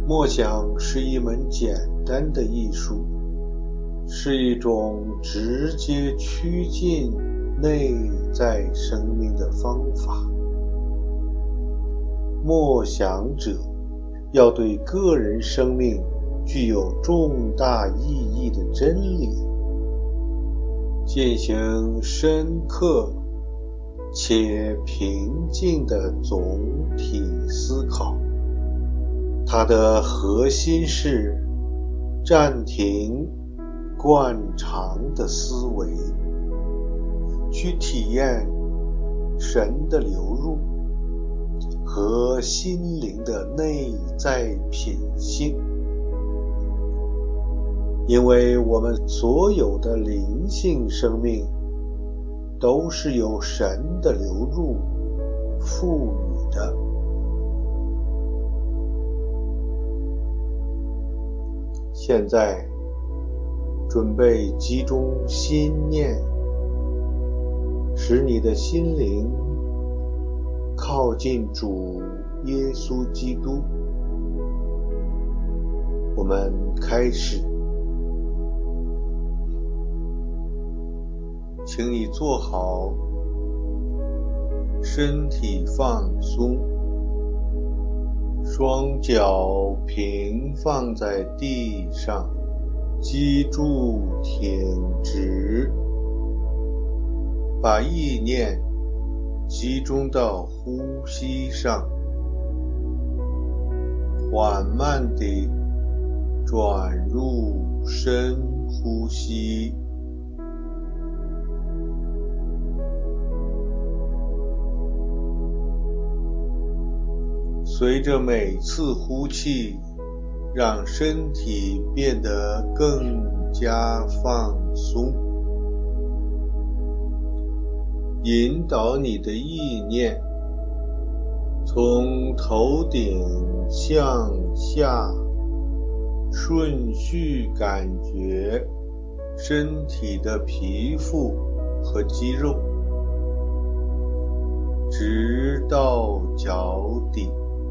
默想是一门简单的艺术，是一种直接趋近内在生命的方法。默想者要对个人生命具有重大意义的真理进行深刻且平静的总体思考。它的核心是暂停惯常的思维，去体验神的流入和心灵的内在品性。因为我们所有的灵性生命都是由神的流入赋予的。现在准备集中心念，使你的心灵靠近主耶稣基督。我们开始，请你坐好，身体放松，双脚平放在地上，脊柱挺直，把意念集中到呼吸上，缓慢地转入深呼吸。随着每次呼气，让身体变得更加放松，引导你的意念从头顶向下，顺序感觉身体的皮肤和肌肉，直到脚底。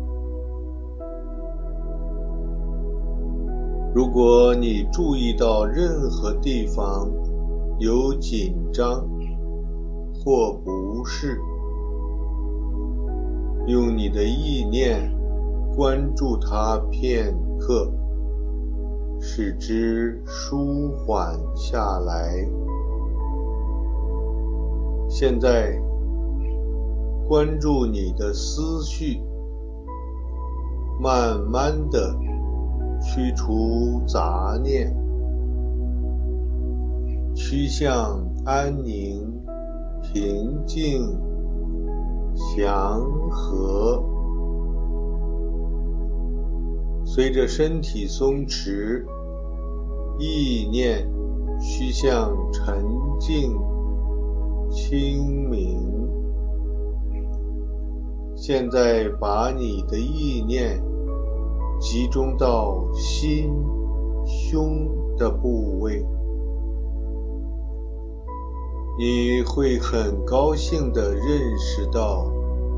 如果你注意到任何地方有紧张或不适，用你的意念关注它片刻，使之舒缓下来。现在关注你的思绪，慢慢地驱除杂念，趋向安宁、平静、祥和。随着身体松弛，意念趋向沉静、清明。现在把你的意念集中到心、胸的部位，你会很高兴地认识到，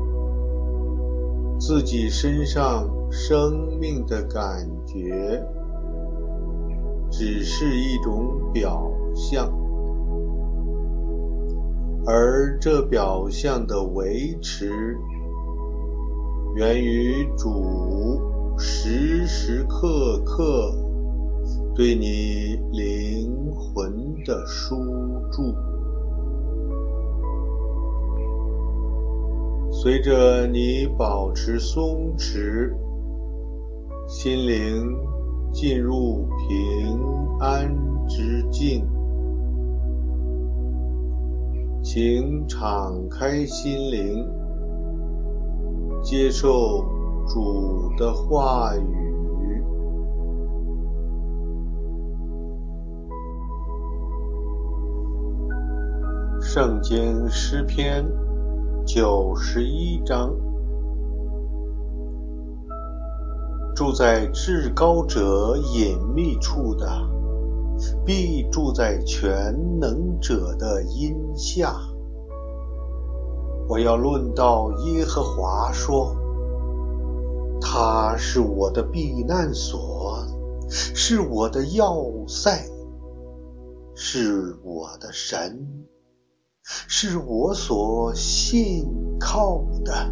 自己身上生命的感觉只是一种表象，而这表象的维持源于主时时刻刻对你灵魂的输注。随着你保持松弛，心灵进入平安之境。请敞开心灵，接受主的话语。圣经诗篇91章，住在至高者隐秘处的，必住在全能者的荫下。我要论到耶和华说，他他是我的避难所，是我的要塞，是我的神，是我所信靠的。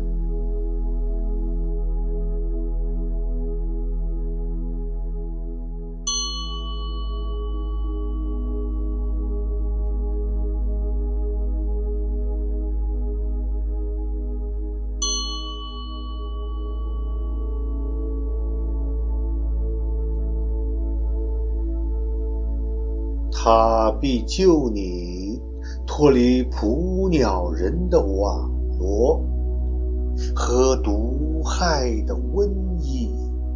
他必救你脱离捕鸟人的网罗和毒害的瘟疫，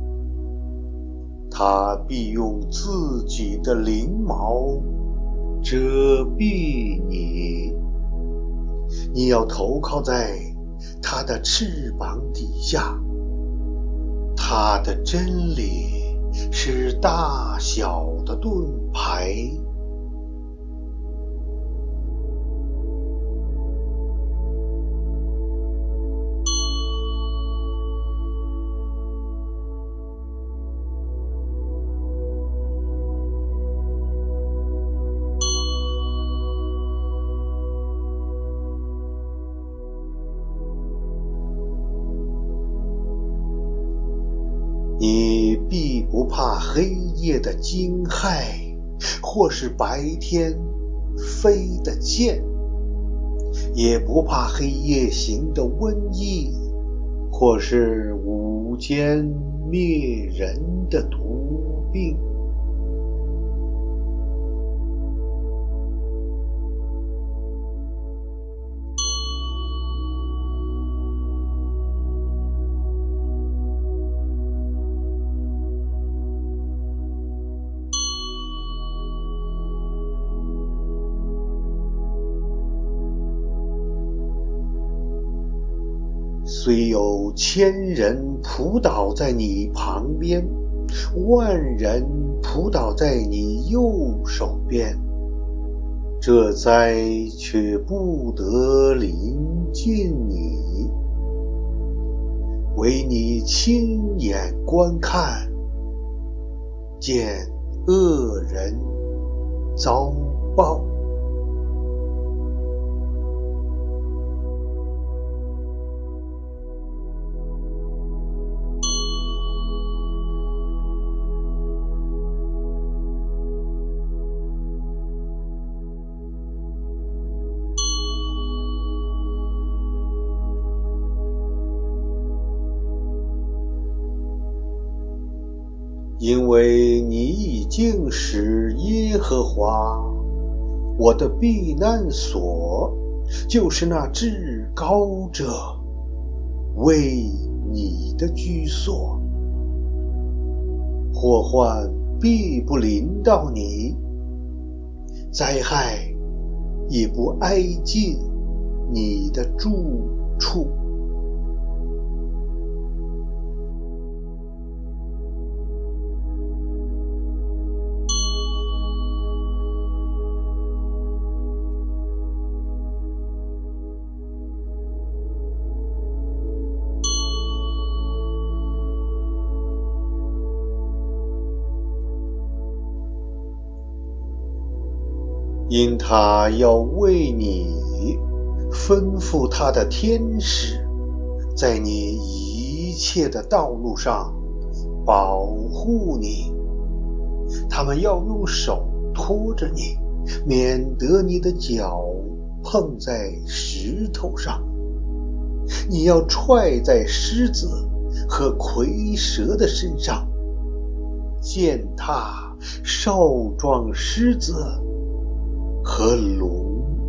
他必用自己的翎毛遮蔽你，你要投靠在他的翅膀底下，他的真理是大小的盾牌。你必不怕黑夜的惊骇，或是白天飞的箭，也不怕黑夜行的瘟疫，或是午间灭人的毒病。虽有1000人扑倒在你旁边，10000人扑倒在你右手边，这灾却不得临近你，唯你亲眼观看，见恶人遭报。因为你已经使耶和华我的避难所，就是那至高者，为你的居所，祸患必不临到你，灾害也不挨近你的住处。因他要为你吩咐他的天使，在你一切的道路上保护你，他们要用手托着你，免得你的脚碰在石头上。你要踹在狮子和蝰蛇的身上，践踏少壮狮子和龙。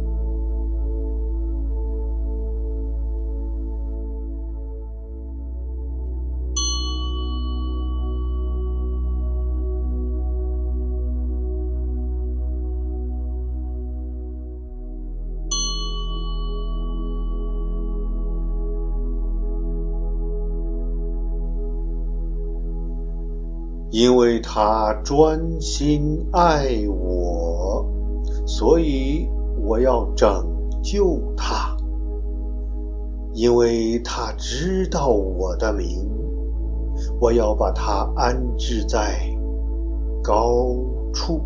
因为他专心爱我，所以我要拯救他。因为他知道我的名， 我要把它安置在高处。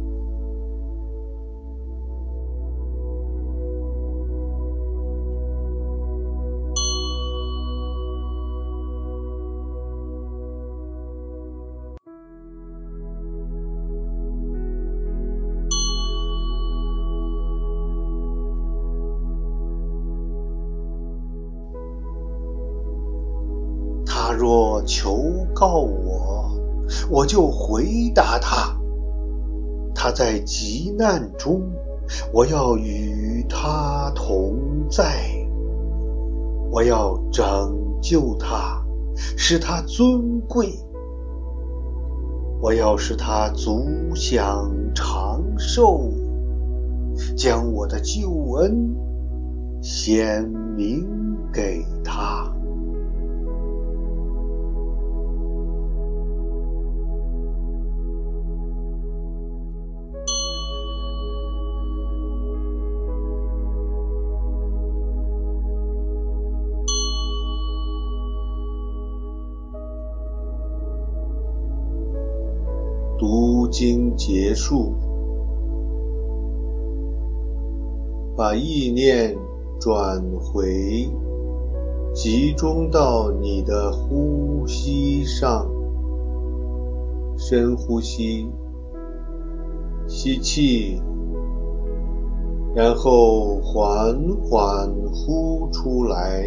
他若求告我，我就回答他；他在急难中，我要与他同在。我要拯救他，使他尊贵。我要使他足享长寿，将我的救恩显明给他。读经结束，把意念转回，集中到你的呼吸上。深呼吸，吸气，然后缓缓呼出来。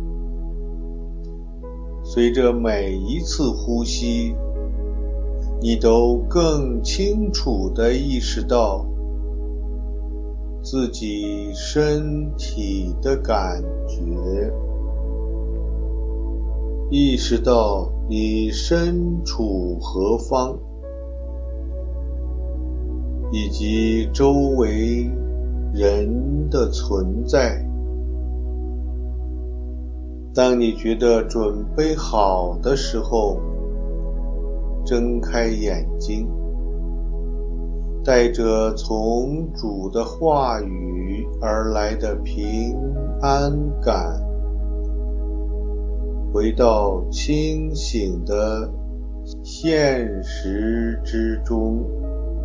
随着每一次呼吸，你都更清楚地意识到自己身体的感觉，意识到你身处何方，以及周围人的存在。当你觉得准备好的时候，睁开眼睛，带着从主的话语而来的平安感，回到清醒的现实之中。